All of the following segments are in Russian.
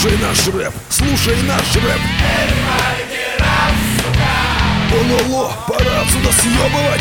Слушай наш рэп, слушай наш рэп. Лоло, пора отсюда съебывать.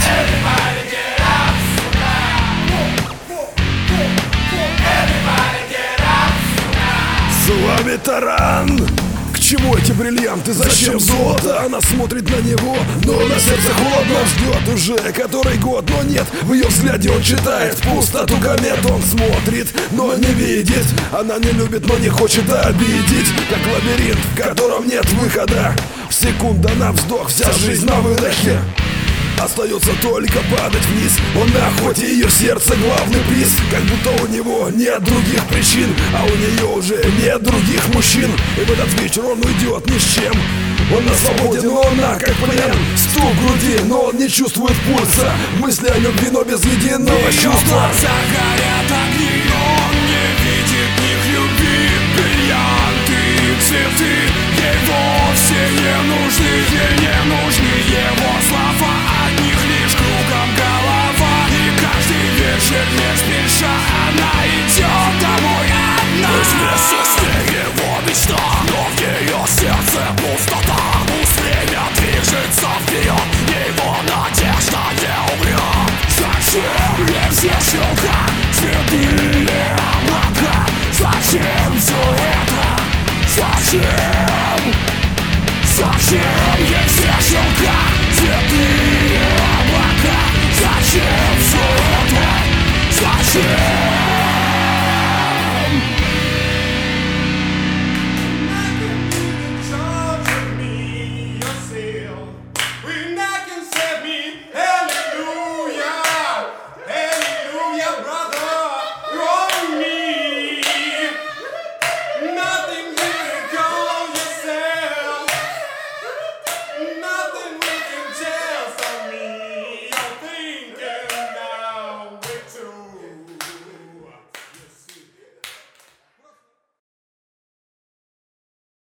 С вами Таран. К чему эти бриллианты, зачем золото? Она смотрит на него, но на сердце холодно. Ждет уже который год, но нет, в ее взгляде он читает пустоту комет. Он смотрит, но не видит. Она не любит, но не хочет обидеть. Как лабиринт, в котором нет выхода. Секунда на вздох, вся жизнь на выдохе. Остается только падать вниз. Он на охоте, ее сердце главный приз. Как будто у него нет других причин, а у нее уже нет других мужчин. И в этот вечер он уйдет ни с чем. Он на свободе, но она как плен. Стук в груди, но он не чувствует пульса. Мысли о любви, но без единого чувства. Горят огни, он не видит них любви. Бриллианты и цветы ей вовсе не нужны. Ей не нужны его слова, от них лишь кругом голова. И каждый вечер не спеша она идет домой одна. Вместе с ней его мечта, но в ее сердце пустота. Пусть время движется вперед, его надежда не умрет. Зачем ей все щелка, цветы облака? Зачем все это? Зачем? Зачем ей все щелка, цветы облака? Зачем все это? Зачем?